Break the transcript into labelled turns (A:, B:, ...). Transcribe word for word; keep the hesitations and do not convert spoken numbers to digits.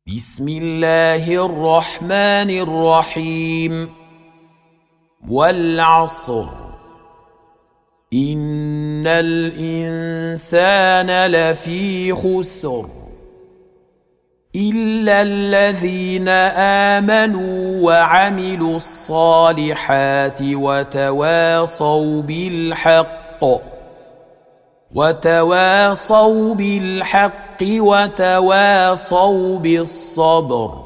A: بسم الله الرحمن الرحيم والعصر إن الإنسان لفي خسر إلا الذين آمنوا وعملوا الصالحات وتواصوا بالحق وتواصوا بالحق وتواصوا بالصبر.